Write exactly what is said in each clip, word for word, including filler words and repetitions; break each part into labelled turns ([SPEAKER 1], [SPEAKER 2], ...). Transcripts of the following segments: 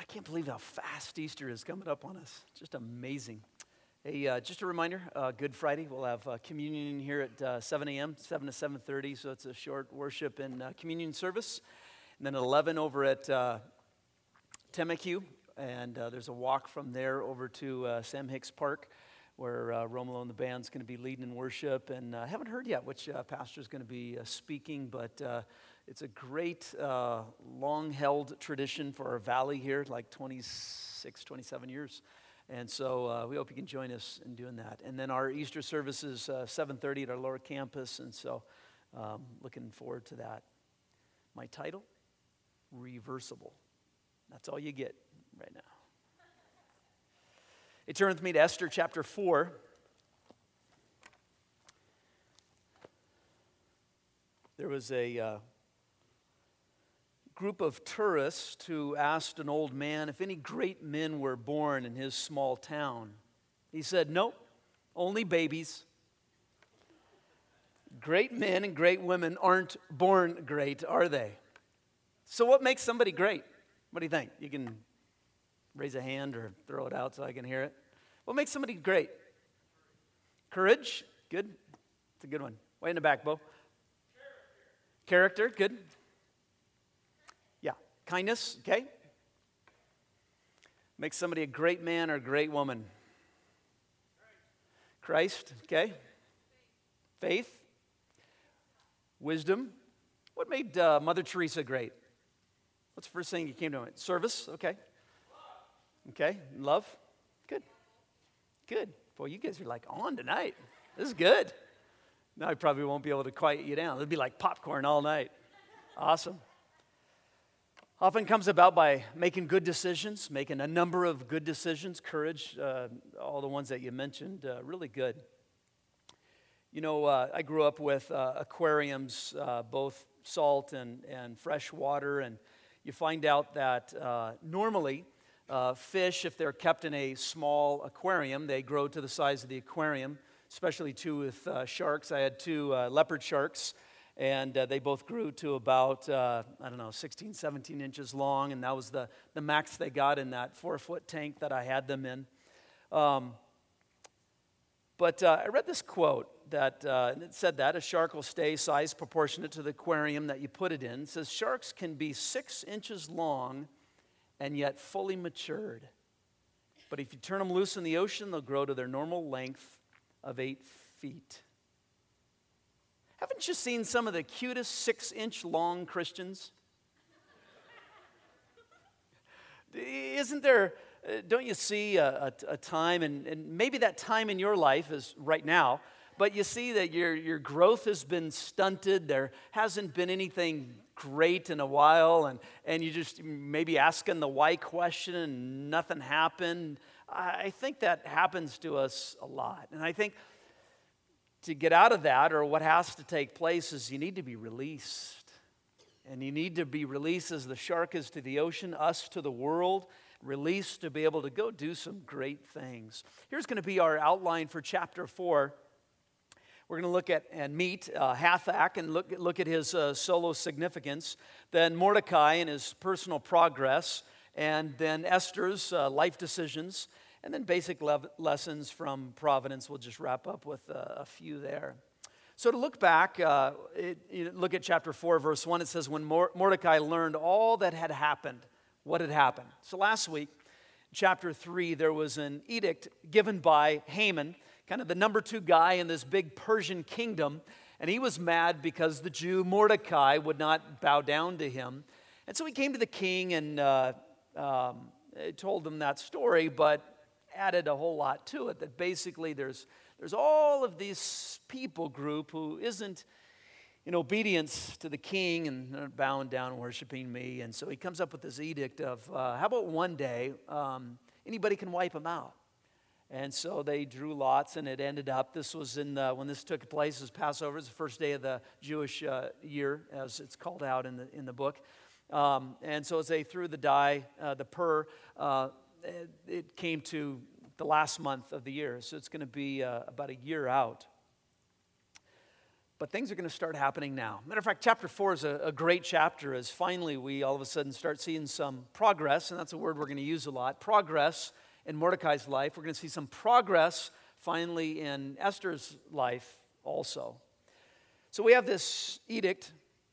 [SPEAKER 1] can't believe how fast Easter is coming up on us. Just amazing. Hey, uh, just a reminder, uh, Good Friday, we'll have uh, communion here at uh, seven a.m., seven to seven thirty, so it's a short worship and uh, communion service. And then at eleven over at uh, Temecue, and uh, there's a walk from there over to uh, Sam Hicks Park, where uh, Romulo and the band's going to be leading in worship. And I uh, haven't heard yet which uh, pastor is going to be uh, speaking, but uh, it's a great, uh, long-held tradition for our valley here, like twenty-six, twenty-seven years. And so uh, we hope you can join us in doing that. And then our Easter service is uh, seven thirty at our lower campus, and so um, looking forward to that. My title, Reversible. That's all you get right now. Hey, turn with me to Esther chapter four. There was a uh, group of tourists who asked an old man if any great men were born in his small town. He said, nope, only babies. Great men and great women aren't born great, are they? So what makes somebody great? What do you think? You can raise a hand or throw it out so I can hear it. What makes somebody great? Courage. Good. It's a good one. Way in the back, Bo. Character. Character. Good. Yeah. Kindness. Okay. Makes somebody a great man or a great woman. Christ. Okay. Faith. Wisdom. What made uh, Mother Teresa great? What's the first thing you came to mind? Service. Okay. Okay. Love. Good. Good. Boy, you guys are like on tonight. This is good. Now I probably won't be able to quiet you down. It'll be like popcorn all night. Awesome. Often comes about by making good decisions, making a number of good decisions. Courage, uh, all the ones that you mentioned, uh, really good. You know, uh, I grew up with uh, aquariums, uh, both salt and, and fresh water, and you find out that uh, normally uh, fish, if they're kept in a small aquarium, they grow to the size of the aquarium, especially too with uh, sharks. I had two uh, leopard sharks, and uh, they both grew to about, uh, I don't know, sixteen, seventeen inches long, and that was the, the max they got in that four-foot tank that I had them in. Um, but uh, I read this quote that uh, and it said that a shark will stay size proportionate to the aquarium that you put it in. It says sharks can be six inches long and yet fully matured. But if you turn them loose in the ocean, they'll grow to their normal length of eight feet. Haven't you seen some of the cutest six-inch long Christians? Isn't there, uh, don't you see a, a, a time, and, and maybe that time in your life is right now, but you see that your, your growth has been stunted. There hasn't been anything great in a while, and, and you just maybe asking the why question and nothing happened. I think that happens to us a lot. And I think to get out of that, or what has to take place, is you need to be released. And you need to be released as the shark is to the ocean, us to the world, released to be able to go do some great things. Here's going to be our outline for chapter four. We're going to look at and meet uh, Hathach and look, look at his uh, solo significance, then Mordecai and his personal progress, and then Esther's uh, life decisions, and then basic le- lessons from Providence. We'll just wrap up with uh, a few there. So to look back, uh, it, you look at chapter four, verse one, it says, when Mor- Mordecai learned all that had happened, what had happened. So last week, chapter three, there was an edict given by Haman, kind of the number two guy in this big Persian kingdom, and he was mad because the Jew Mordecai would not bow down to him. And so he came to the king and uh, um, told him that story, but added a whole lot to it, that basically there's there's all of this people group who isn't in obedience to the king and they're bowing down and worshiping me. And so he comes up with this edict of, uh, how about one day um, anybody can wipe them out? And so they drew lots, and it ended up, this was in the, when this took place, it was Passover, it was the first day of the Jewish uh, year, as it's called out in the in the book. Um, and so as they threw the die, uh, the pur, uh, it, it came to the last month of the year. So it's going to be uh, about a year out. But things are going to start happening now. Matter of fact, chapter four is a, a great chapter as finally we all of a sudden start seeing some progress, and that's a word we're going to use a lot, progress in Mordecai's life. We're going to see some progress finally in Esther's life also. So we have this edict,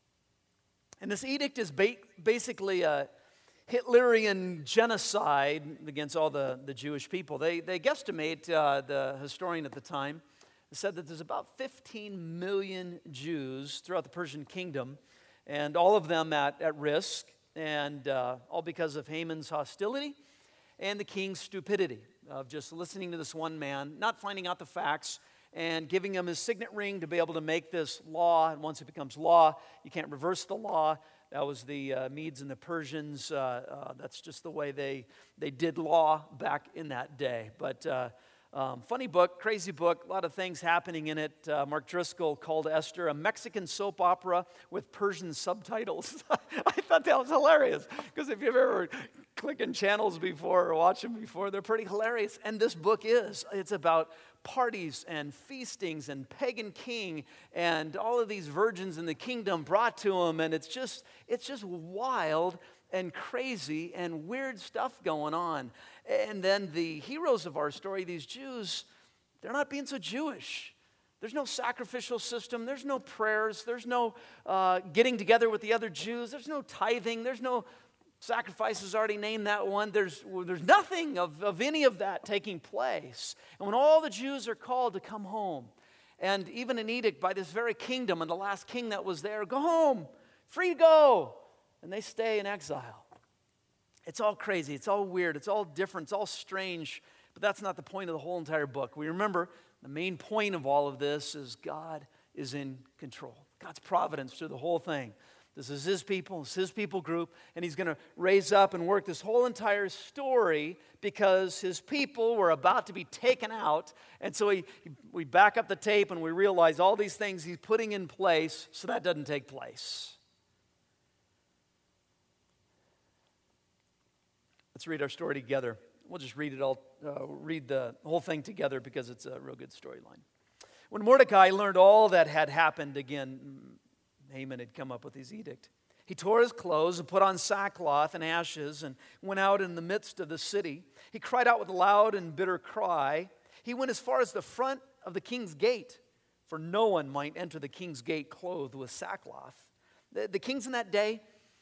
[SPEAKER 1] and this edict is ba- basically a Hitlerian genocide against all the, the Jewish people. They, they guesstimate, uh, the historian at the time, said that there's about fifteen million Jews throughout the Persian kingdom, and all of them at, at risk, and uh, all because of Haman's hostility and the king's stupidity of just listening to this one man, not finding out the facts, and giving him his signet ring to be able to make this law. And once it becomes law, you can't reverse the law. That was the uh, Medes and the Persians. Uh, uh, that's just the way they, they did law back in that day. But uh, Um, funny book, crazy book, a lot of things happening in it. Uh, Mark Driscoll called Esther a Mexican soap opera with Persian subtitles. I thought that was hilarious, because if you've ever clicking channels before or watched them before, they're pretty hilarious. And this book is. It's about parties and feastings and pagan king and all of these virgins in the kingdom brought to him. And it's just, it's just wild and crazy and weird stuff going on. And then the heroes of our story, these Jews, they're not being so Jewish. There's no sacrificial system. There's no prayers. There's no uh, getting together with the other Jews. There's no tithing. There's no sacrifices, already named that one. There's, there's nothing of, of any of that taking place. And when all the Jews are called to come home, and even an edict by this very kingdom and the last king that was there, go home, free to go. And they stay in exile. It's all crazy. It's all weird. It's all different. It's all strange. But that's not the point of the whole entire book. We remember the main point of all of this is God is in control. God's providence through the whole thing. This is His people. It's His people group. And He's going to raise up and work this whole entire story because His people were about to be taken out. And so he, we back up the tape and we realize all these things He's putting in place so that doesn't take place. Let's read our story together. We'll just read it all, uh, read the whole thing together because it's a real good storyline. When Mordecai learned all that had happened, again, Haman had come up with his edict. He tore his clothes and put on sackcloth and ashes and went out in the midst of the city. He cried out with a loud and bitter cry. He went as far as the front of the king's gate, for no one might enter the king's gate clothed with sackcloth. The, the kings in that day,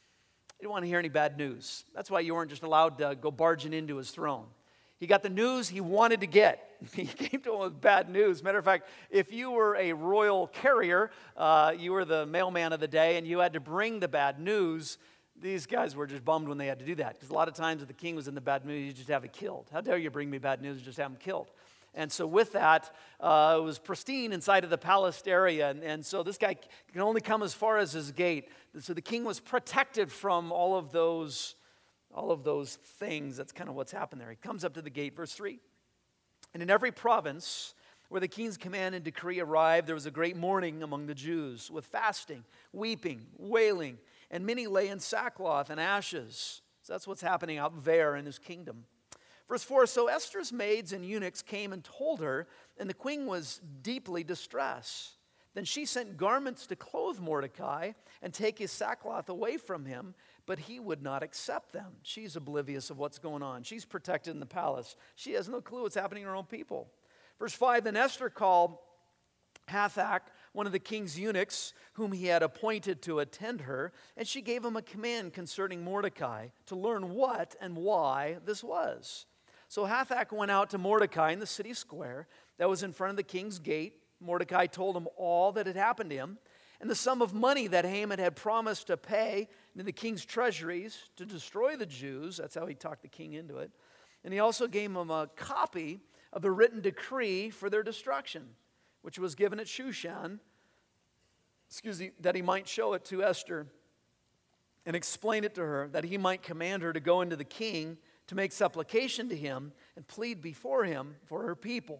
[SPEAKER 1] he didn't want to hear any bad news. That's why you weren't just allowed to go barging into his throne. He got the news he wanted to get. He came to him with bad news. Matter of fact, if you were a royal carrier, uh, you were the mailman of the day, and you had to bring the bad news, these guys were just bummed when they had to do that. Because a lot of times if the king was in the bad news, you just have it killed. How dare you bring me bad news and just have him killed? And so with that, uh, it was pristine inside of the palace area. And, and so this guy can only come as far as his gate. So the king was protected from all of those, all of those things. That's kind of what's happened there. He comes up to the gate, verse three. And in every province where the king's command and decree arrived, there was a great mourning among the Jews with fasting, weeping, wailing, and many lay in sackcloth and ashes. So that's what's happening out there in his kingdom. Verse four, so Esther's maids and eunuchs came and told her, and the queen was deeply distressed. Then she sent garments to clothe Mordecai and take his sackcloth away from him, but he would not accept them. She's oblivious of what's going on. She's protected in the palace. She has no clue what's happening to her own people. Verse five, then Esther called Hathach, one of the king's eunuchs, whom he had appointed to attend her, and she gave him a command concerning Mordecai to learn what and why this was. So Hathach went out to Mordecai in the city square that was in front of the king's gate. Mordecai told him all that had happened to him and the sum of money that Haman had promised to pay into the king's treasuries to destroy the Jews. That's how he talked the king into it. And he also gave him a copy of the written decree for their destruction, which was given at Shushan, excuse me, that he might show it to Esther and explain it to her, that he might command her to go into the king to make supplication to him and plead before him for her people.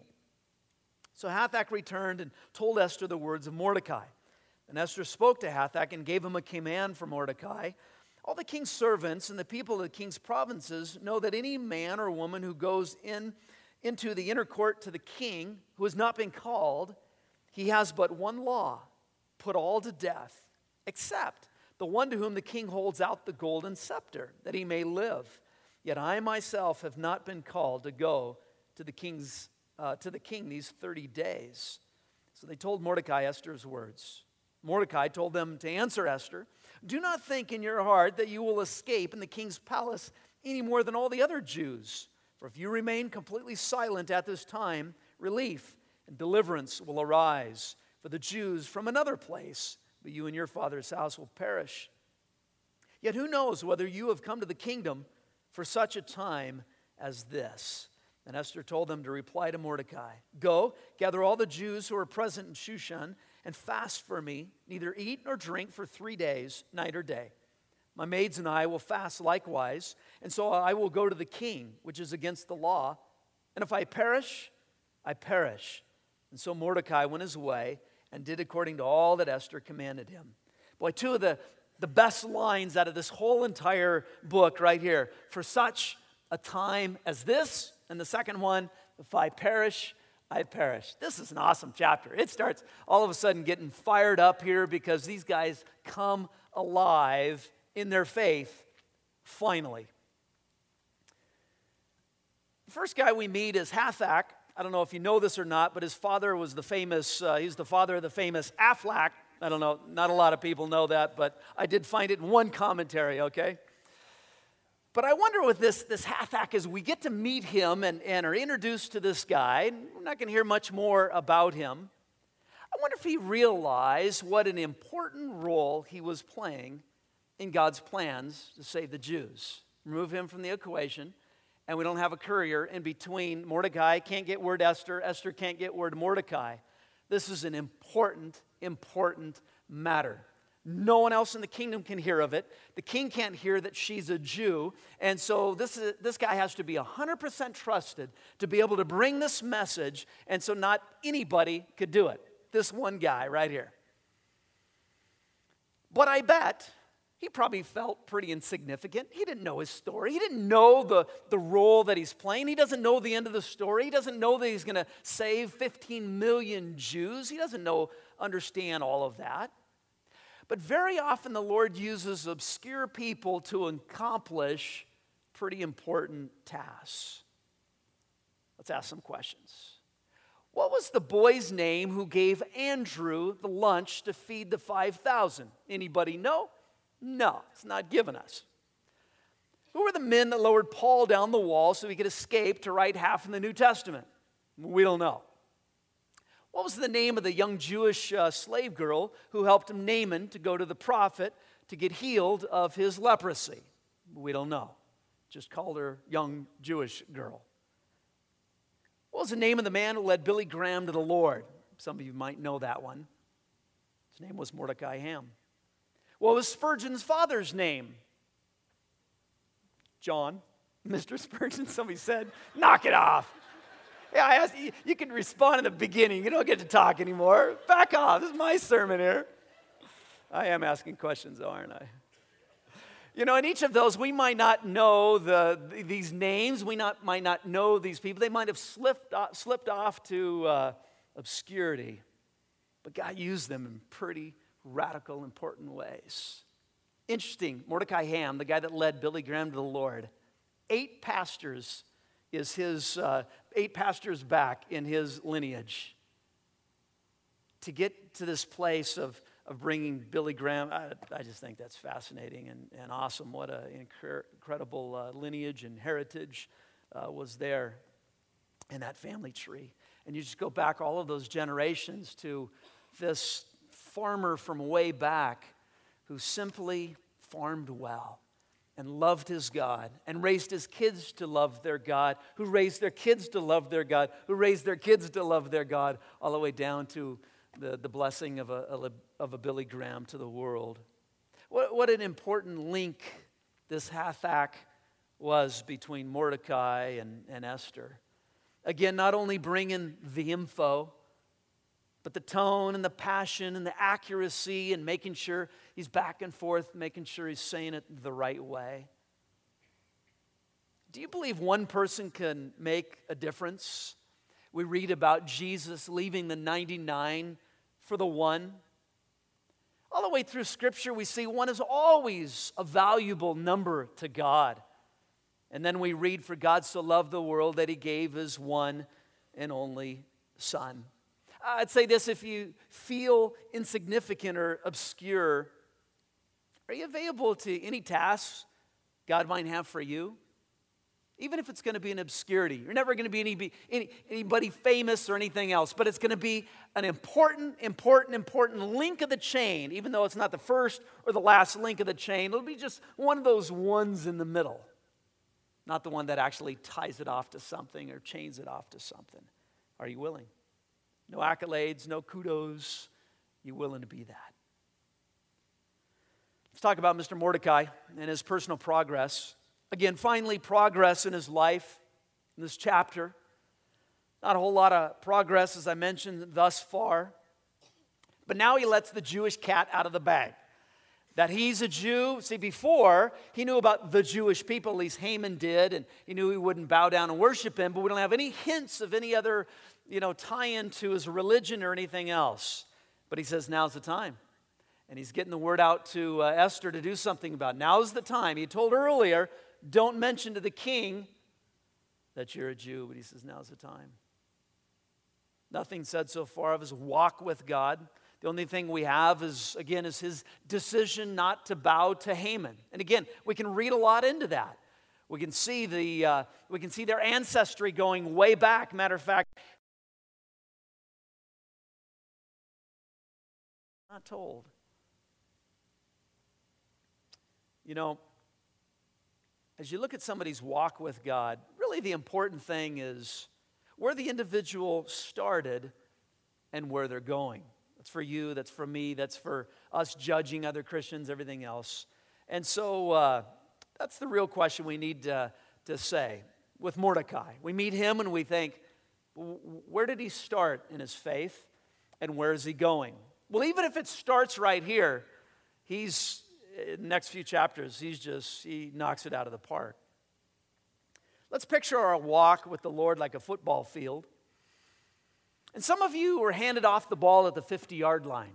[SPEAKER 1] So Hathach returned and told Esther the words of Mordecai. And Esther spoke to Hathach and gave him a command for Mordecai. All the king's servants and the people of the king's provinces know that any man or woman who goes in into the inner court to the king, who has not been called, he has but one law, put all to death, except the one to whom the king holds out the golden scepter, that he may live. Yet I myself have not been called to go to the king's uh, to the king these thirty days. So they told Mordecai Esther's words. Mordecai told them to answer Esther, do not think in your heart that you will escape in the king's palace any more than all the other Jews. For if you remain completely silent at this time, relief and deliverance will arise for the Jews from another place, but you and your father's house will perish. Yet who knows whether you have come to the kingdom for such a time as this? And Esther told them to reply to Mordecai, go, gather all the Jews who are present in Shushan, and fast for me, neither eat nor drink for three days, night or day. My maids and I will fast likewise, and so I will go to the king, which is against the law. And if I perish, I perish. And so Mordecai went his way and did according to all that Esther commanded him. Boy, two of the, the best lines out of this whole entire book right here. For such a time as this, and the second one, if I perish, I perish. This is an awesome chapter. It starts all of a sudden getting fired up here because these guys come alive in their faith, finally. The first guy we meet is Hathach. I don't know if you know this or not, but his father was the famous, uh, he's the father of the famous Aflac. I don't know, not a lot of people know that, but I did find it in one commentary, okay? But I wonder with this, this Hathach, as we get to meet him and, and are introduced to this guy, we're not going to hear much more about him. I wonder if he realized what an important role he was playing in God's plans to save the Jews. Remove him from the equation, and we don't have a courier in between. Mordecai can't get word Esther, Esther can't get word Mordecai. This is an important, important matter. No one else in the kingdom can hear of it. The king can't hear that she's a Jew. And so this, is, this guy has to be one hundred percent trusted to be able to bring this message. And so not anybody could do it. This one guy right here. But I bet he probably felt pretty insignificant. He didn't know his story. He didn't know the, the role that he's playing. He doesn't know the end of the story. He doesn't know that he's going to save fifteen million Jews. He doesn't know, understand all of that. But very often the Lord uses obscure people to accomplish pretty important tasks. Let's ask some questions. What was the boy's name who gave Andrew the lunch to feed the five thousand? Anybody know? No, it's not given us. Who were the men that lowered Paul down the wall so he could escape to write half in the New Testament? We don't know. What was the name of the young Jewish uh, slave girl who helped him, Naaman, to go to the prophet to get healed of his leprosy? We don't know. Just called her young Jewish girl. What was the name of the man who led Billy Graham to the Lord? Some of you might know that one. His name was Mordecai Ham. What was Spurgeon's father's name? John. Mister Spurgeon, somebody said, knock it off. Yeah, I asked, you, you can respond in the beginning. You don't get to talk anymore. Back off. This is my sermon here. I am asking questions, though, aren't I? You know, in each of those, we might not know the, these names. We not, might not know these people. They might have slipped off, slipped off to uh, obscurity. But God used them in pretty radical, important ways. Interesting, Mordecai Ham, the guy that led Billy Graham to the Lord, eight pastors is his, uh, eight pastors back in his lineage. To get to this place of, of bringing Billy Graham, I, I just think that's fascinating and, and awesome. What an incre- incredible uh, lineage and heritage uh, was there in that family tree. And you just go back all of those generations to this farmer from way back who simply farmed well and loved his God and raised his kids to love their God, who raised their kids to love their God, who raised their kids to love their God, all the way down to the, the blessing of a, of a Billy Graham to the world. What, what an important link this Hathach was between Mordecai and, and Esther. Again, not only bringing the info, but the tone and the passion and the accuracy and making sure he's back and forth, making sure he's saying it the right way. Do you believe one person can make a difference? We read about Jesus leaving the ninety-nine for the one. All the way through Scripture, we see one is always a valuable number to God. And then we read, for God so loved the world that he gave his one and only Son. I'd say this, if you feel insignificant or obscure, are you available to any tasks God might have for you? Even if it's going to be an obscurity. You're never going to be any, any, anybody famous or anything else, but it's going to be an important, important, important link of the chain, even though it's not the first or the last link of the chain. It'll be just one of those ones in the middle, not the one that actually ties it off to something or chains it off to something. Are you willing? No accolades, no kudos. You willing to be that? Let's talk about Mister Mordecai and his personal progress. Again, finally, progress in his life in this chapter. Not a whole lot of progress, as I mentioned, thus far. But now he lets the Jewish cat out of the bag. That he's a Jew. See, before, he knew about the Jewish people, at least Haman did, and he knew he wouldn't bow down and worship him, but we don't have any hints of any other, you know, tie-in to his religion or anything else. But he says, now's the time. And he's getting the word out to uh, Esther to do something about it. Now's the time. He told her earlier, don't mention to the king that you're a Jew, but he says, now's the time. Nothing said so far of his walk with God. The only thing we have is, again, is his decision not to bow to Haman. And again, we can read a lot into that. We can see the uh, we can see their ancestry going way back. Matter of fact, not told. You know, as you look at somebody's walk with God, really the important thing is where the individual started and where they're going. That's for you, that's for me, that's for us judging other Christians, everything else. And so uh, that's the real question we need to, to say with Mordecai. We meet him and we think, where did he start in his faith and where is he going? Well, even if it starts right here, he's, in the next few chapters, he's just, he knocks it out of the park. Let's picture our walk with the Lord like a football field. And some of you were handed off the ball at the fifty-yard line.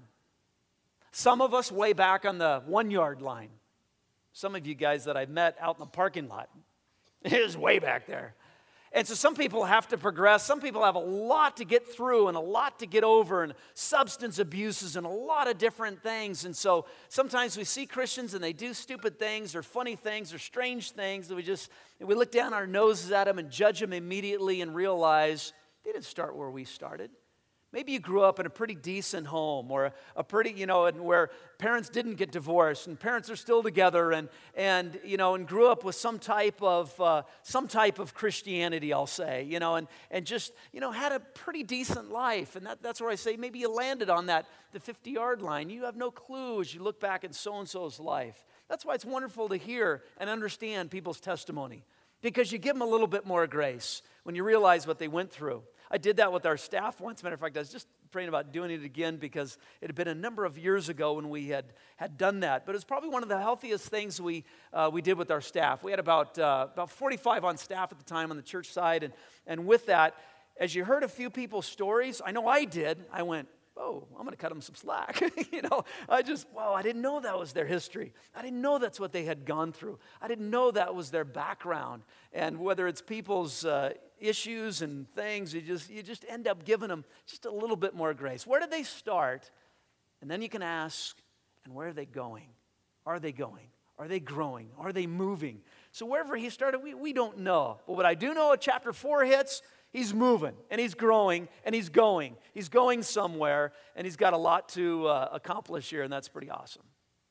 [SPEAKER 1] Some of us way back on the one-yard line. Some of you guys that I've met out in the parking lot. It is way back there. And so some people have to progress. Some people have a lot to get through and a lot to get over and substance abuses and a lot of different things. And so sometimes we see Christians and they do stupid things or funny things or strange things. And we just, and we look down our noses at them and judge them immediately and realize they didn't start where we started. Maybe you grew up in a pretty decent home or a, a pretty, you know, and where parents didn't get divorced and parents are still together and, and you know, and grew up with some type of, uh, some type of Christianity, I'll say, you know, and, and just, you know, had a pretty decent life. And that, that's where I say maybe you landed on that, the fifty-yard line. You have no clue as you look back at so-and-so's life. That's why it's wonderful to hear and understand people's testimony because you give them a little bit more grace when you realize what they went through. I did that with our staff once. Matter of fact, I was just praying about doing it again because it had been a number of years ago when we had, had done that. But it was probably one of the healthiest things we uh, we did with our staff. We had about uh, about forty-five on staff at the time on the church side. And, and with that, as you heard a few people's stories, I know I did, I went, oh, I'm going to cut them some slack. you know, I just, wow, I didn't know that was their history. I didn't know that's what they had gone through. I didn't know that was their background. And whether it's people's uh, issues and things, you just you just end up giving them just a little bit more grace. Where did they start? And then you can ask, and where are they going? Are they going? Are they growing? Are they moving? So wherever he started, we, we don't know. But what I do know, at chapter four hits, he's moving, and he's growing, and he's going. He's going somewhere, and he's got a lot to uh, accomplish here, and that's pretty awesome.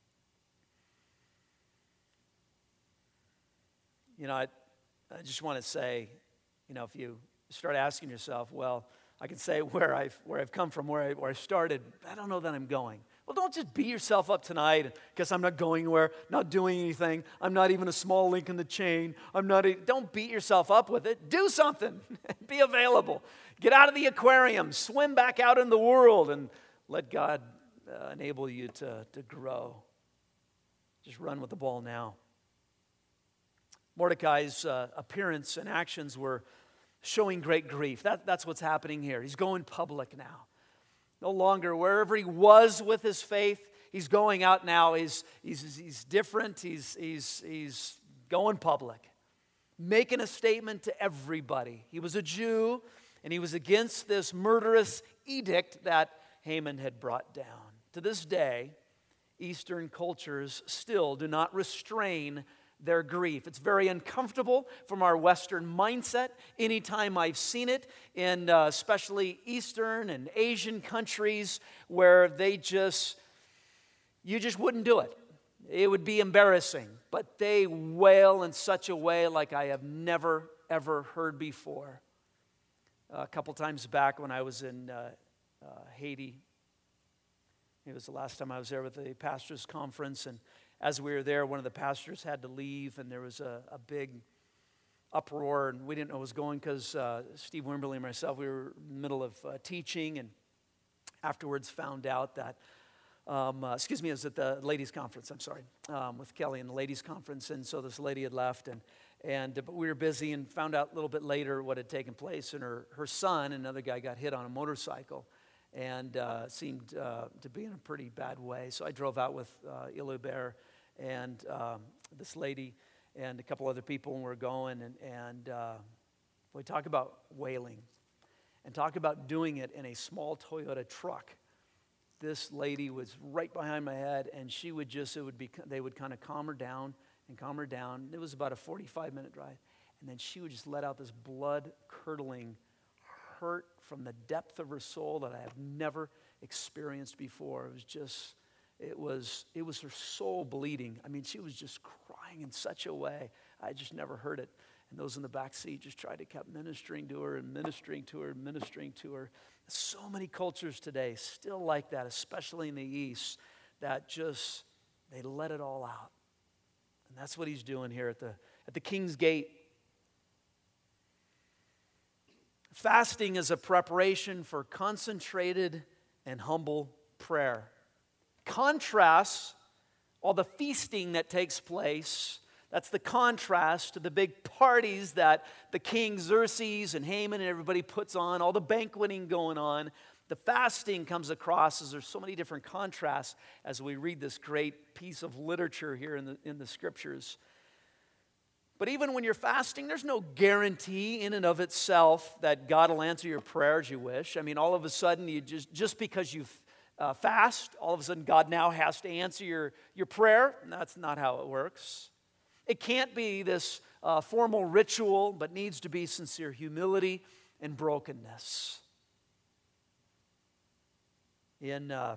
[SPEAKER 1] You know, I, I just want to say, you know, if you start asking yourself, well, I can say where I've where I've come from, where I, where I started, I don't know that I'm going. Well, don't just beat yourself up tonight because I'm not going anywhere, not doing anything. I'm not even a small link in the chain. I'm not. A, don't beat yourself up with it. Do something. Be available. Get out of the aquarium. Swim back out in the world and let God uh, enable you to, to grow. Just run with the ball now. Mordecai's uh, appearance and actions were showing great grief. That, that's what's happening here. He's going public now. No longer wherever he was with his faith, he's going out now. He's, he's, he's different. He's, he's, he's going public, making a statement to everybody. He was a Jew, and he was against this murderous edict that Haman had brought down. To this day, Eastern cultures still do not restrain their grief. It's very uncomfortable from our Western mindset. Anytime I've seen it in uh, especially Eastern and Asian countries where they just, you just wouldn't do it. It would be embarrassing. But they wail in such a way like I have never, ever heard before. A couple times back when I was in uh, uh, Haiti, it was the last time I was there with the pastors' conference, and as we were there, one of the pastors had to leave, and there was a, a big uproar, and we didn't know what was going because uh, Steve Wimberly and myself, we were in the middle of uh, teaching, and afterwards found out that, um, uh, excuse me, it was at the ladies' conference, I'm sorry, um, with Kelly and the ladies' conference, and so this lady had left, and and uh, but we were busy and found out a little bit later what had taken place, and her, her son, another guy, got hit on a motorcycle, and uh, seemed uh, to be in a pretty bad way. So I drove out with uh, Ilubert and um, this lady and a couple other people, and we're going, and, and uh, we talk about wailing and talk about doing it in a small Toyota truck. This lady was right behind my head, and she would just, it would be, they would kind of calm her down and calm her down. It was about a forty-five minute drive, and then she would just let out this blood-curdling hurt from the depth of her soul that I have never experienced before. It was just, it was, it was her soul bleeding. I mean, she was just crying in such a way. I just never heard it. And those in the back seat just tried to keep ministering to her and ministering to her and ministering to her. So many cultures today still like that, especially in the East, that just, they let it all out. And that's what he's doing here at the, at the King's Gate. Fasting is a preparation for concentrated and humble prayer. Contrasts all the feasting that takes place. That's the contrast to the big parties that the king Xerxes and Haman and everybody puts on, all the banqueting going on. The fasting comes across as there's so many different contrasts as we read this great piece of literature here in the, in the scriptures. But even when you're fasting, there's no guarantee in and of itself that God will answer your prayer as you wish. I mean, all of a sudden, you just, just because you uh, fast, all of a sudden God now has to answer your, your prayer. That's not how it works. It can't be this uh, formal ritual, but needs to be sincere humility and brokenness. In, uh,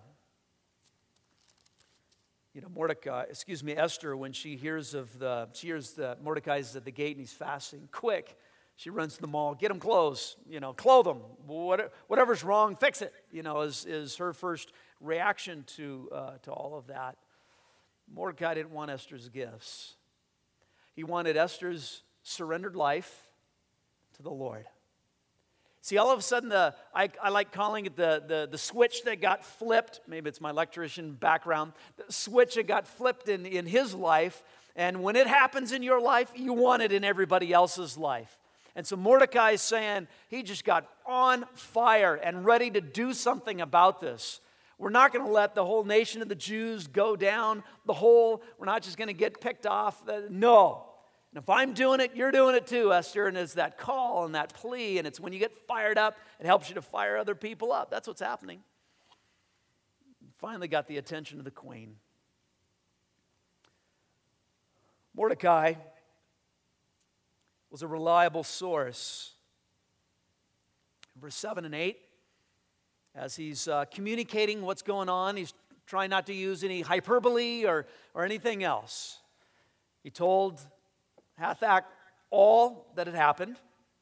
[SPEAKER 1] you know, Mordecai, excuse me, Esther, when she hears of the, she hears that Mordecai's at the gate and he's fasting, quick, she runs to the mall, get him clothes, you know, clothe him, what, whatever's wrong, fix it, you know, is, is her first reaction to, uh, to all of that. Mordecai didn't want Esther's gifts. He wanted Esther's surrendered life to the Lord. See, all of a sudden, the I, I like calling it the, the, the switch that got flipped. Maybe it's my electrician background. The switch that got flipped in, in his life. And when it happens in your life, you want it in everybody else's life. And so Mordecai is saying he just got on fire and ready to do something about this. We're not going to let the whole nation of the Jews go down the hole. We're not just going to get picked off. No. And if I'm doing it, you're doing it too, Esther. And it's that call and that plea. And it's when you get fired up, it helps you to fire other people up. That's what's happening. Finally got the attention of the queen. Mordecai was a reliable source. Verse seven and eight, as he's uh, communicating what's going on, he's trying not to use any hyperbole or, or anything else. He told Hathach all that had happened,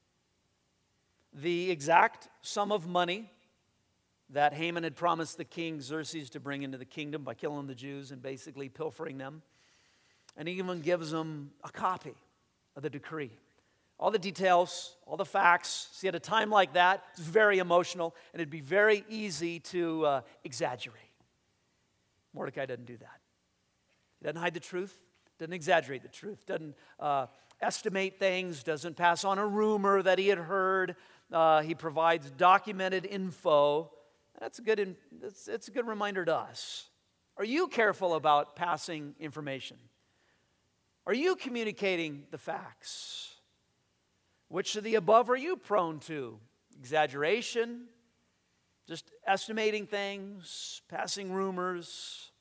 [SPEAKER 1] the exact sum of money that Haman had promised the king Xerxes to bring into the kingdom by killing the Jews and basically pilfering them. And he even gives them a copy of the decree. All the details, all the facts. See, at a time like that, it's very emotional, and it'd be very easy to uh, exaggerate. Mordecai doesn't do that. He doesn't hide the truth, doesn't exaggerate the truth, doesn't uh, estimate things, doesn't pass on a rumor that he had heard. Uh, he provides documented info. That's a good, it's, it's a good reminder to us. Are you careful about passing information? Are you communicating the facts? Which of the above are you prone to? Exaggeration, just estimating things, passing rumors?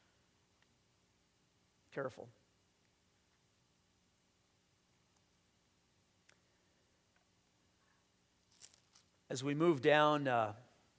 [SPEAKER 1] Careful. As we move down uh,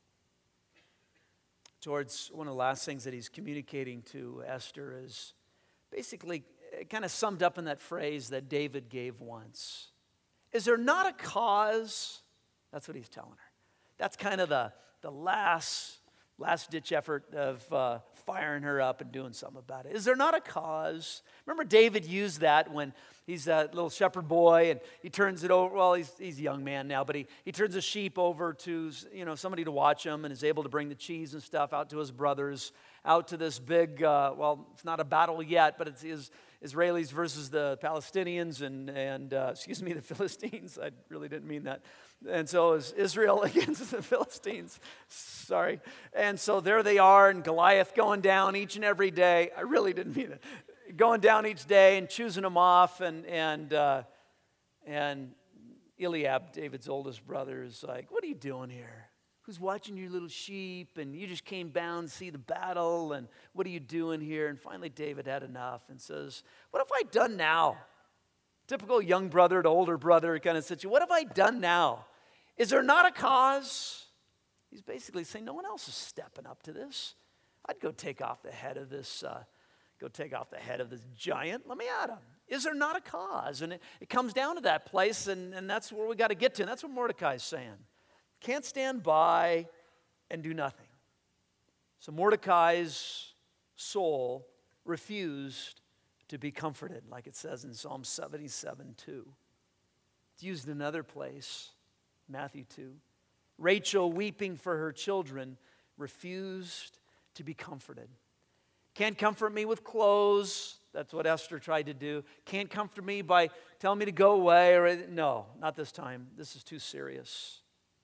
[SPEAKER 1] towards one of the last things that he's communicating to Esther is basically kind of summed up in that phrase that David gave once. Is there not a cause? That's what he's telling her. That's kind of the, the last, last ditch effort of uh, firing her up and doing something about it. Is there not a cause? Remember David used that when he's a little shepherd boy and he turns it over. Well, he's, he's a young man now, but he, he turns a sheep over to, you know, somebody to watch him and is able to bring the cheese and stuff out to his brothers, out to this big, uh, well, it's not a battle yet, but it's his Israelis versus the Palestinians and, and uh, excuse me, the Philistines. I really didn't mean that. And so it's Israel against the Philistines. Sorry. And so there they are, and Goliath going down each and every day. I really didn't mean it. Going down each day and choosing them off, and and uh, and Eliab, David's oldest brother, is like, "What are you doing here? Who's watching your little sheep? And you just came down to see the battle, and what are you doing here?" And finally David had enough and says, "What have I done now?" Typical young brother to older brother kind of situation. What have I done now? Is there not a cause? He's basically saying, no one else is stepping up to this. I'd go take off the head of this, uh, go take off the head of this giant. Let me at him. Is there not a cause? And it, it comes down to that place, and, and that's where we got to get to. And that's what Mordecai's saying. Can't stand by and do nothing. So Mordecai's soul refused to be comforted, like it says in Psalm seventy-seven two. It's used in another place, Matthew two. Rachel, weeping for her children, refused to be comforted. Can't comfort me with clothes. That's what Esther tried to do. Can't comfort me by telling me to go away. Or no, not this time. This is too serious.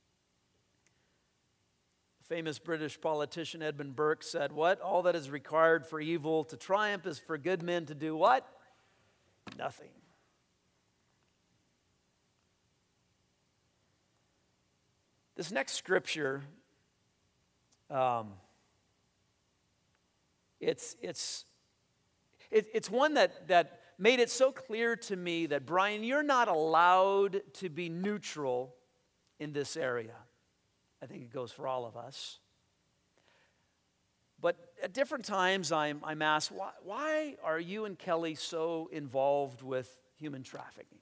[SPEAKER 1] Famous British politician Edmund Burke said, what? All that is required for evil to triumph is for good men to do what? Nothing. This next scripture, um, it's, it's, it, it's one that, that made it so clear to me that, Brian, you're not allowed to be neutral in this area. I think it goes for all of us. But at different times, I'm, I'm asked, why, why are you and Kelly so involved with human trafficking?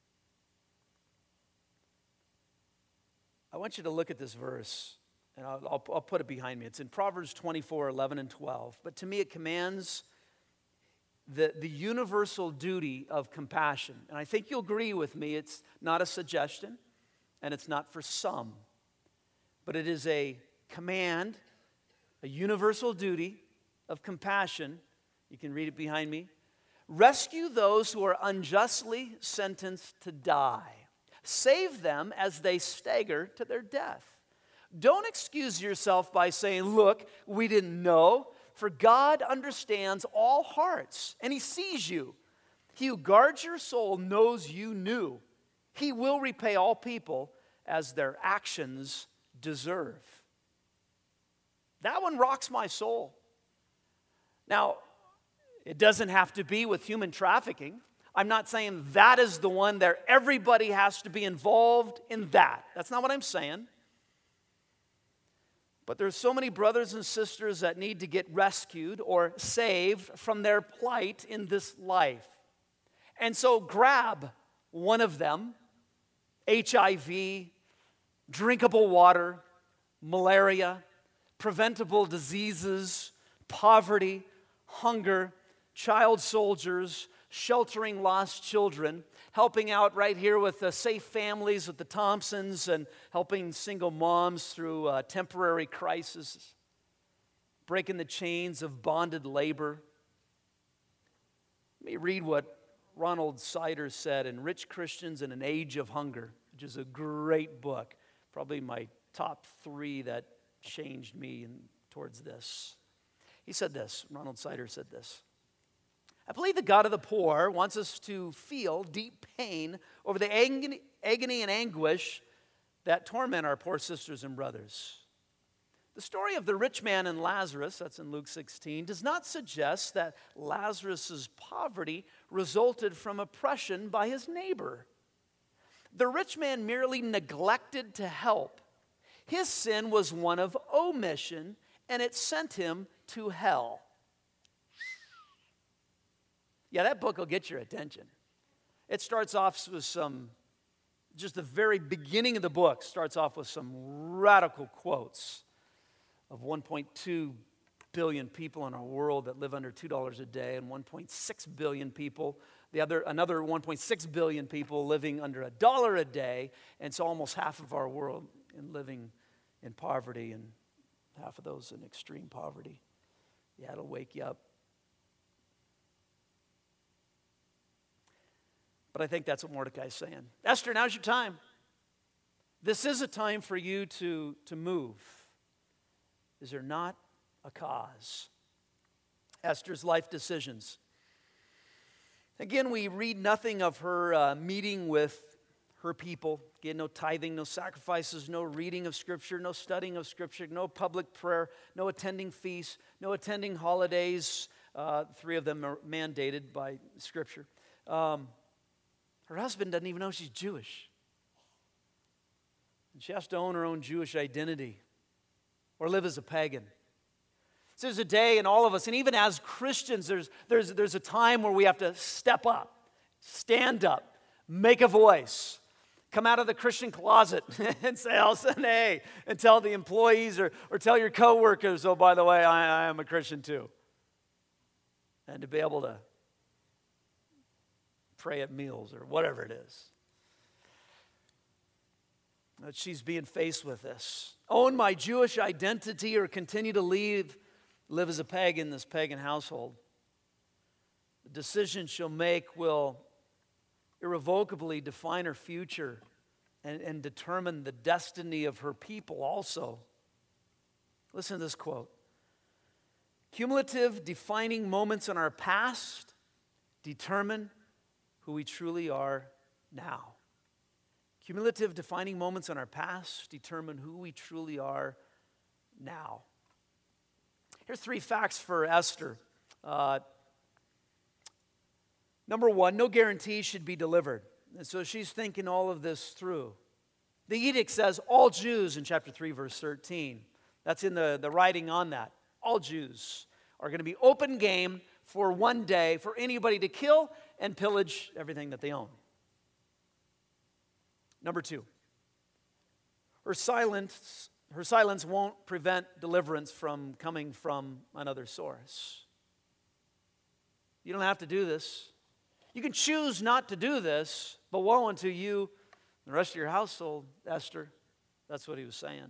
[SPEAKER 1] I want you to look at this verse, and I'll, I'll, I'll put it behind me. It's in Proverbs twenty-four, eleven and twelve. But to me, it commands the, the universal duty of compassion. And I think you'll agree with me, it's not a suggestion, and it's not for some. But it is a command, a universal duty of compassion. You can read it behind me. Rescue those who are unjustly sentenced to die. Save them as they stagger to their death. Don't excuse yourself by saying, look, we didn't know. For God understands all hearts, and He sees you. He who guards your soul knows you knew. He will repay all people as their actions deserve. That one rocks my soul. Now, it doesn't have to be with human trafficking. I'm not saying that is the one that everybody has to be involved in that. That's not what I'm saying. But there's so many brothers and sisters that need to get rescued or saved from their plight in this life. And so grab one of them, H I V, drinkable water, malaria, preventable diseases, poverty, hunger, child soldiers, sheltering lost children, helping out right here with the Safe Families with the Thompsons and helping single moms through uh, temporary crisis, breaking the chains of bonded labor. Let me read what Ronald Sider said in Rich Christians in an Age of Hunger, which is a great book, probably my top three that changed me in, towards this. He said this, Ronald Sider said this. I believe the God of the poor wants us to feel deep pain over the agony, agony and anguish that torment our poor sisters and brothers. The story of the rich man and Lazarus, that's in Luke sixteen, does not suggest that Lazarus' poverty resulted from oppression by his neighbor. The rich man merely neglected to help. His sin was one of omission, and it sent him to hell. Yeah, that book will get your attention. It starts off with some, just the very beginning of the book starts off with some radical quotes of one point two billion people in our world that live under two dollars a day, and one point six billion people, the other another one point six billion people living under a dollar a day, and so almost half of our world in living in poverty, and half of those in extreme poverty. Yeah, it'll wake you up. But I think that's what Mordecai's saying. Esther, now's your time. This is a time for you to, to move. Is there not a cause? Esther's life decisions. Again, we read nothing of her uh, meeting with her people. Again, no tithing, no sacrifices, no reading of Scripture, no studying of Scripture, no public prayer, no attending feasts, no attending holidays. Uh, three of them are mandated by Scripture. Um, her husband doesn't even know she's Jewish. And she has to own her own Jewish identity or live as a pagan. So there's a day in all of us, and even as Christians, there's, there's, there's a time where we have to step up, stand up, make a voice, come out of the Christian closet and say, I'll send A, and tell the employees or, or tell your coworkers, oh, by the way, I, I am a Christian too. And to be able to pray at meals or whatever it is. That she's being faced with this. Own my Jewish identity or continue to leave, live as a pagan in this pagan household. The decision she'll make will irrevocably define her future and, and determine the destiny of her people also. Listen to this quote. Cumulative defining moments in our past determine who we truly are now. Cumulative defining moments in our past determine who we truly are now. Here's three facts for Esther. Uh, number one, no guarantee should be delivered. And so she's thinking all of this through. The edict says all Jews in chapter three, verse thirteen. That's in the, the writing on that. All Jews are going to be open game for one day for anybody to kill and pillage everything that they own. Number two, her silence, her silence won't prevent deliverance from coming from another source. You don't have to do this. You can choose not to do this, but woe unto you and the rest of your household, Esther. That's what he was saying.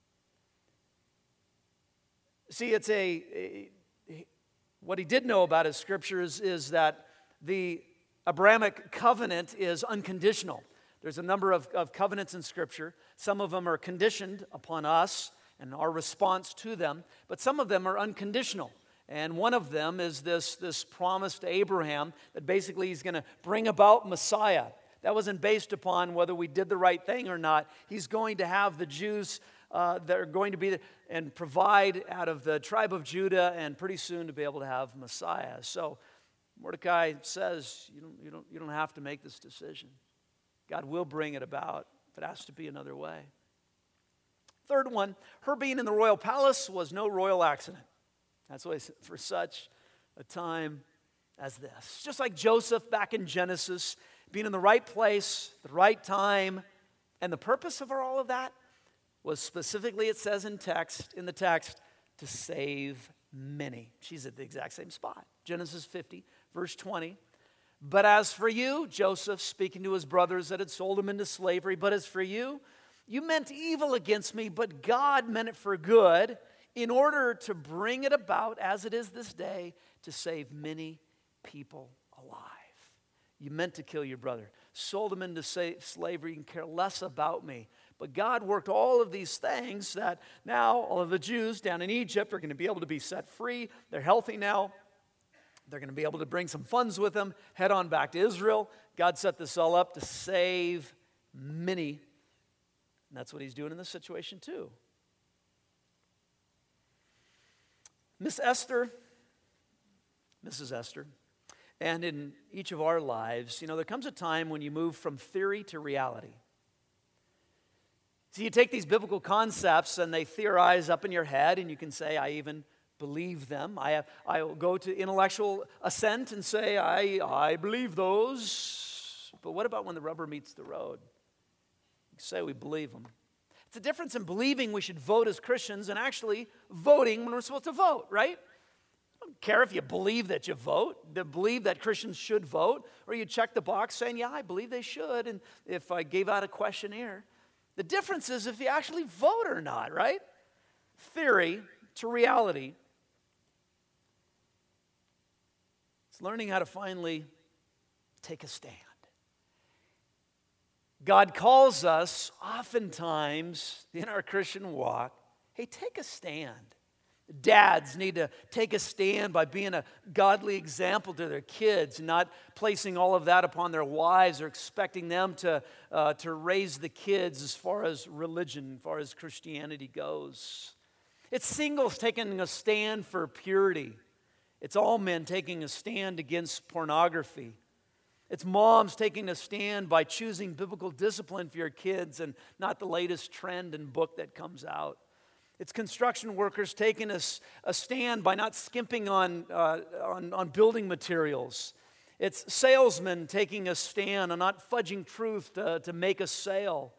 [SPEAKER 1] See, it's a, a what he did know about his scriptures is that the Abrahamic covenant is unconditional. There's a number of, of covenants in Scripture. Some of them are conditioned upon us and our response to them, but some of them are unconditional. And one of them is this, this promise to Abraham that basically he's going to bring about Messiah. That wasn't based upon whether we did the right thing or not. He's going to have the Jews uh, that are going to be there and provide out of the tribe of Judah, and pretty soon to be able to have Messiah. So Mordecai says, you don't, you don't, you don't have to make this decision. God will bring it about, if it has to be another way. Third one, her being in the royal palace was no royal accident. That's why for such a time as this. Just like Joseph back in Genesis, being in the right place, the right time, and the purpose of all of that was specifically, it says in text, in the text, to save many. She's at the exact same spot. Genesis fifty, verse twenty. But as for you, Joseph, speaking to his brothers that had sold him into slavery, but as for you, you meant evil against me, but God meant it for good, in order to bring it about, as it is this day, to save many people alive. You meant to kill your brother, sold him into slavery, you can care less about me. But God worked all of these things that now all of the Jews down in Egypt are going to be able to be set free. They're healthy now. They're going to be able to bring some funds with them, head on back to Israel. God set this all up to save many. And that's what he's doing in this situation too. Miss Esther, Missus Esther, and in each of our lives, you know, there comes a time when you move from theory to reality. So you take these biblical concepts and they theorize up in your head, and you can say, I even believe them. I have, I will go to intellectual assent and say, I, I believe those. But what about when the rubber meets the road? You say we believe them. It's a difference in believing we should vote as Christians and actually voting when we're supposed to vote, right? I don't care if you believe that you vote, to believe that Christians should vote, or you check the box saying, yeah, I believe they should, and if I gave out a questionnaire. The difference is if you actually vote or not, right? Theory to reality. It's learning how to finally take a stand. God calls us oftentimes in our Christian walk, hey, take a stand. Dads need to take a stand by being a godly example to their kids and not placing all of that upon their wives or expecting them to, uh, to raise the kids as far as religion, as far as Christianity goes. It's singles taking a stand for purity. It's all men taking a stand against pornography. It's moms taking a stand by choosing biblical discipline for your kids and not the latest trend and book that comes out. It's construction workers taking a, a stand by not skimping on, uh, on, on building materials. It's salesmen taking a stand on not fudging truth to, to make a sale.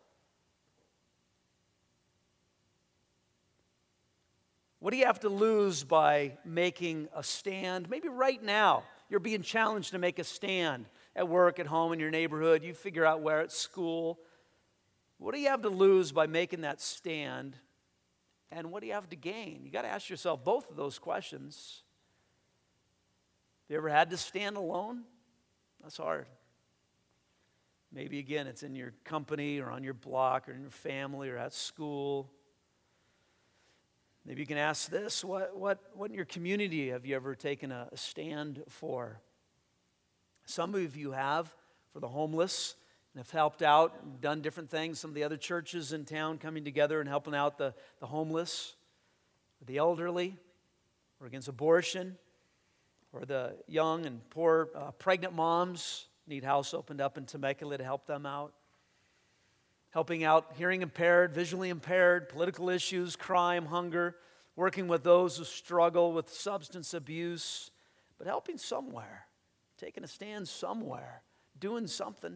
[SPEAKER 1] What do you have to lose by making a stand? Maybe right now you're being challenged to make a stand at work, at home, in your neighborhood. You figure out where, at school. What do you have to lose by making that stand? And what do you have to gain? You got to ask yourself both of those questions. Have you ever had to stand alone? That's hard. Maybe again, it's in your company or on your block or in your family or at school. Maybe you can ask this, what, what, what in your community have you ever taken a, a stand for? Some of you have, for the homeless, and have helped out and done different things. Some of the other churches in town coming together and helping out the, the homeless, or the elderly, or against abortion, or the young and poor uh, pregnant moms need house opened up in Temecula to help them out. Helping out hearing impaired, visually impaired, political issues, crime, hunger, working with those who struggle with substance abuse, but helping somewhere, taking a stand somewhere, doing something.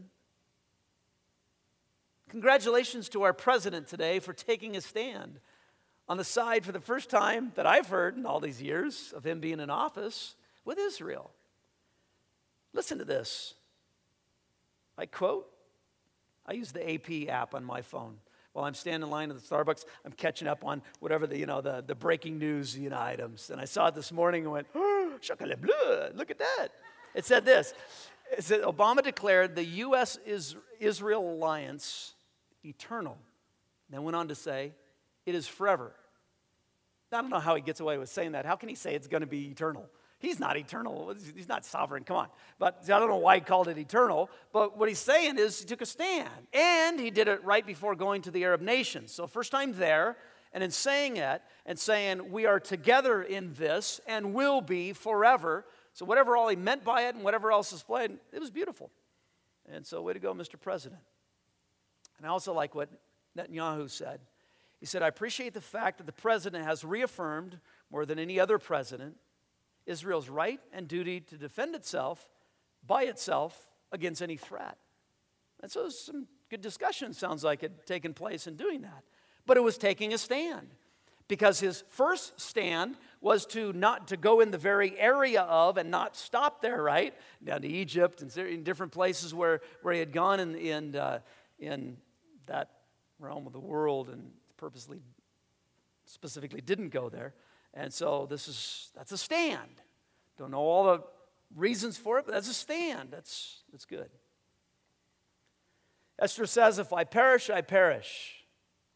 [SPEAKER 1] Congratulations to our president today for taking a stand on the side for the first time that I've heard in all these years of him being in office with Israel. Listen to this. I quote, I use the A P app on my phone. While I'm standing in line at the Starbucks, I'm catching up on whatever the, you know, the, the breaking news you know, items. And I saw it this morning and went, oh, chocolat bleu, look at that. It said this. It said Obama declared the U S Israel alliance eternal. Then went on to say, it is forever. I don't know how he gets away with saying that. How can he say it's going to be eternal? He's not eternal. He's not sovereign. Come on. But I don't know why he called it eternal. But what he's saying is he took a stand. And he did it right before going to the Arab nations. So first time there. And in saying it and saying we are together in this and will be forever. So whatever all he meant by it and whatever else is played, it was beautiful. And so way to go, Mister President. And I also like what Netanyahu said. He said, I appreciate the fact that the president has reaffirmed more than any other president Israel's right and duty to defend itself by itself against any threat. And so some good discussion sounds like it had taken place in doing that. But it was taking a stand. Because his first stand was to not to go in the very area of and not stop there, right? Down to Egypt and in different places where, where he had gone in, in, uh, in that realm of the world and purposely, specifically didn't go there. And so this is, that's a stand. Don't know all the reasons for it, but that's a stand. That's, that's good. Esther says, if I perish, I perish.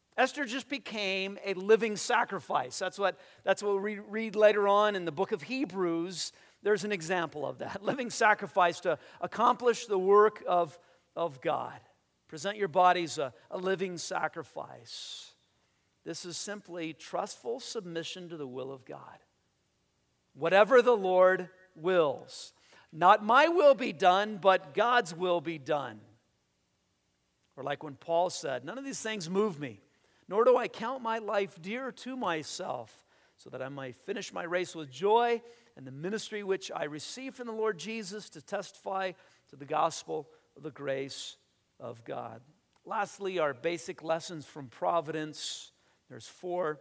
[SPEAKER 1] Esther just became a living sacrifice. That's what, that's what we read later on in the book of Hebrews. There's an example of that. Living sacrifice to accomplish the work of, of God. Present your bodies a, a living sacrifice. This is simply trustful submission to the will of God. Whatever the Lord wills. Not my will be done, but God's will be done. Or like when Paul said, none of these things move me, nor do I count my life dear to myself, so that I might finish my race with joy and the ministry which I received from the Lord Jesus to testify to the gospel of the grace of God. Lastly, our basic lessons from Providence. There's four.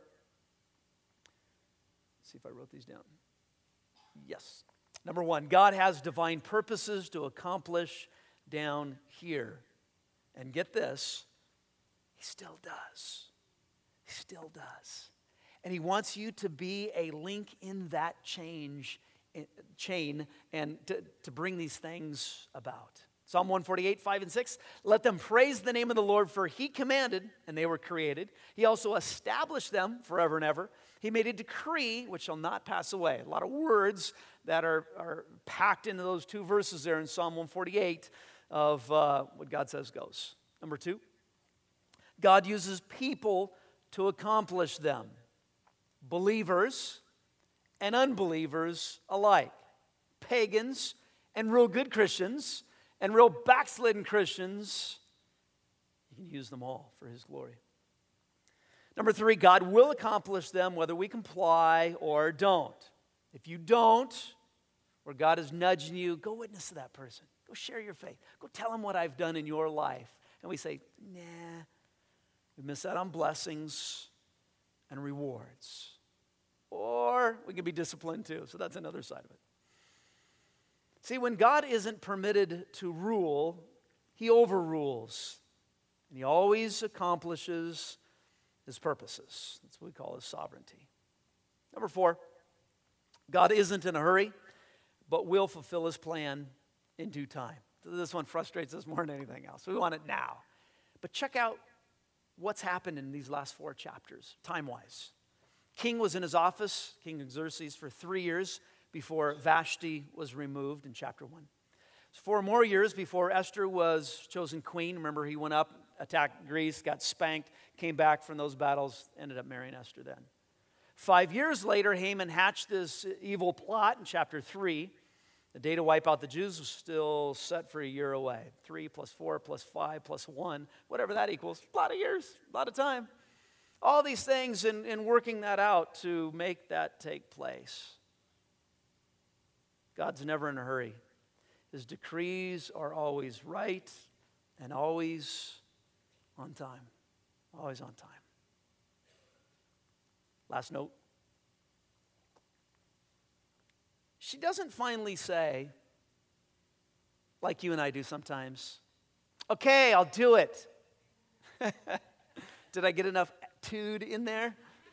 [SPEAKER 1] Let's see if I wrote these down. Yes. Number one, God has divine purposes to accomplish down here. And get this, He still does. He still does. And He wants you to be a link in that change, chain and to, to bring these things about. Psalm one forty-eight, five and six, let them praise the name of the Lord, for He commanded, and they were created. He also established them forever and ever. He made a decree which shall not pass away. A lot of words that are, are packed into those two verses there in Psalm one forty-eight of uh, what God says goes. Number two, God uses people to accomplish them. Believers and unbelievers alike. Pagans and real good Christians and real backslidden Christians. He can use them all for His glory. Number three, God will accomplish them whether we comply or don't. If you don't, or God is nudging you, go witness to that person. Go share your faith. Go tell them what I've done in your life. And we say, nah, we miss out on blessings and rewards. Or we can be disciplined too. So that's another side of it. See, when God isn't permitted to rule, He overrules. And He always accomplishes His purposes. That's what we call His sovereignty. Number four, God isn't in a hurry, but will fulfill His plan in due time. This one frustrates us more than anything else. We want it now. But check out what's happened in these last four chapters, time-wise. King was in his office, King Xerxes, for three years before Vashti was removed in chapter one. Four more years before Esther was chosen queen. Remember, he went up, attacked Greece, got spanked, came back from those battles, ended up marrying Esther then. Five years later, Haman hatched this evil plot in chapter three. The day to wipe out the Jews was still set for a year away. Three plus four plus five plus one, whatever that equals. A lot of years, a lot of time. All these things in, in working that out to make that take place. God's never in a hurry. His decrees are always right and always on time. Always on time. Last note. She doesn't finally say, like you and I do sometimes, okay, I'll do it. Did I get enough tude in there?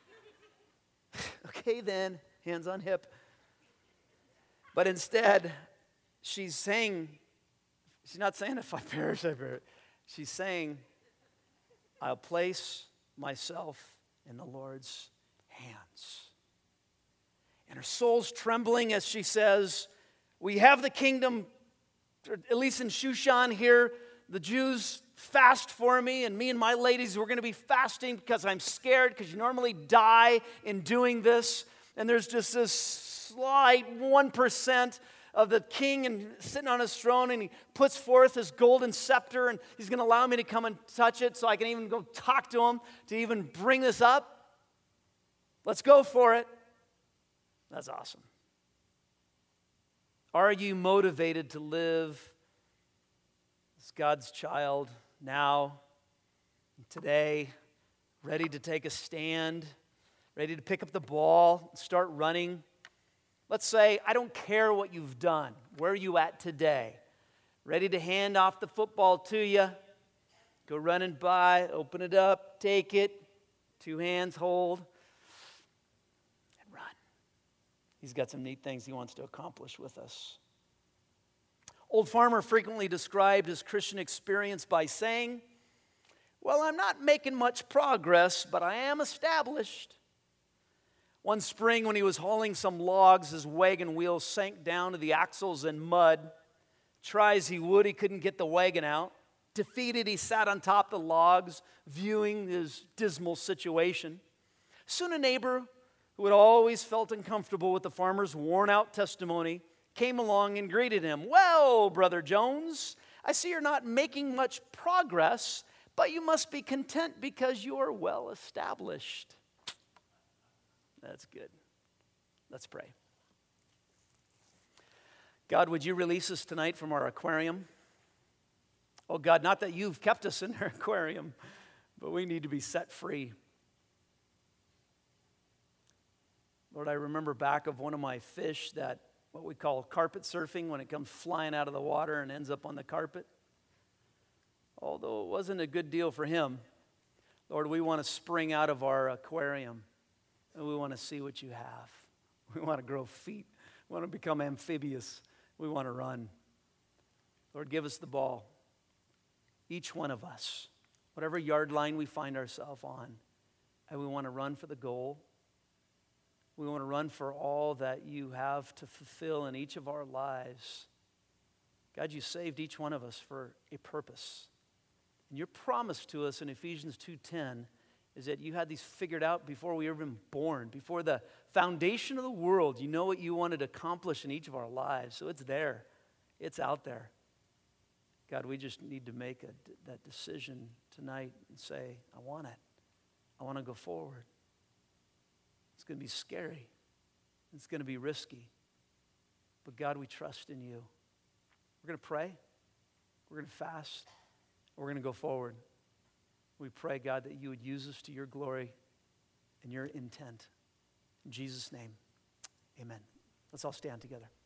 [SPEAKER 1] Okay then, hands on hip. But instead, she's saying, she's not saying if I perish, I perish. She's saying, I'll place myself in the Lord's hands. And her soul's trembling as she says, we have the kingdom, at least in Shushan here, the Jews fast for me, and me and my ladies, we're going to be fasting because I'm scared, because you normally die in doing this. And there's just this slight one percent of the king and sitting on his throne, and he puts forth his golden scepter, and he's going to allow me to come and touch it so I can even go talk to him to even bring this up. Let's go for it. That's awesome. Are you motivated to live as God's child now, today, ready to take a stand, ready to pick up the ball, start running? Let's say, I don't care what you've done. Where are you at today? Ready to hand off the football to you, go running by, open it up, take it, two hands hold, and run. He's got some neat things he wants to accomplish with us. Old Farmer frequently described his Christian experience by saying, Well, I'm not making much progress, but I am established. One spring when he was hauling some logs, his wagon wheels sank down to the axles in mud. Try as he would, he couldn't get the wagon out. Defeated, he sat on top of the logs, viewing his dismal situation. Soon a neighbor who had always felt uncomfortable with the farmer's worn-out testimony came along and greeted him. Well, Brother Jones, I see you're not making much progress, but you must be content because you are well established. That's good. Let's pray. God, would you release us tonight from our aquarium? Oh God, not that you've kept us in our aquarium, but we need to be set free. Lord, I remember back of one of my fish that what we call carpet surfing, when it comes flying out of the water and ends up on the carpet. Although it wasn't a good deal for him, Lord, we want to spring out of our aquarium and we want to see what you have. We want to grow feet. We want to become amphibious. We want to run. Lord, give us the ball. Each one of us, whatever yard line we find ourselves on, and we want to run for the goal. We want to run for all that you have to fulfill in each of our lives. God, you saved each one of us for a purpose. And your promise to us in Ephesians two ten is that you had these figured out before we were even born, before the foundation of the world. You know what you wanted to accomplish in each of our lives. So it's there. It's out there. God, we just need to make a, that decision tonight and say, I want it. I want to go forward. It's going to be scary. It's going to be risky. But God, we trust in you. We're going to pray. We're going to fast. We're going to go forward. We pray, God, that you would use us to your glory and your intent. In Jesus' name, amen. Let's all stand together.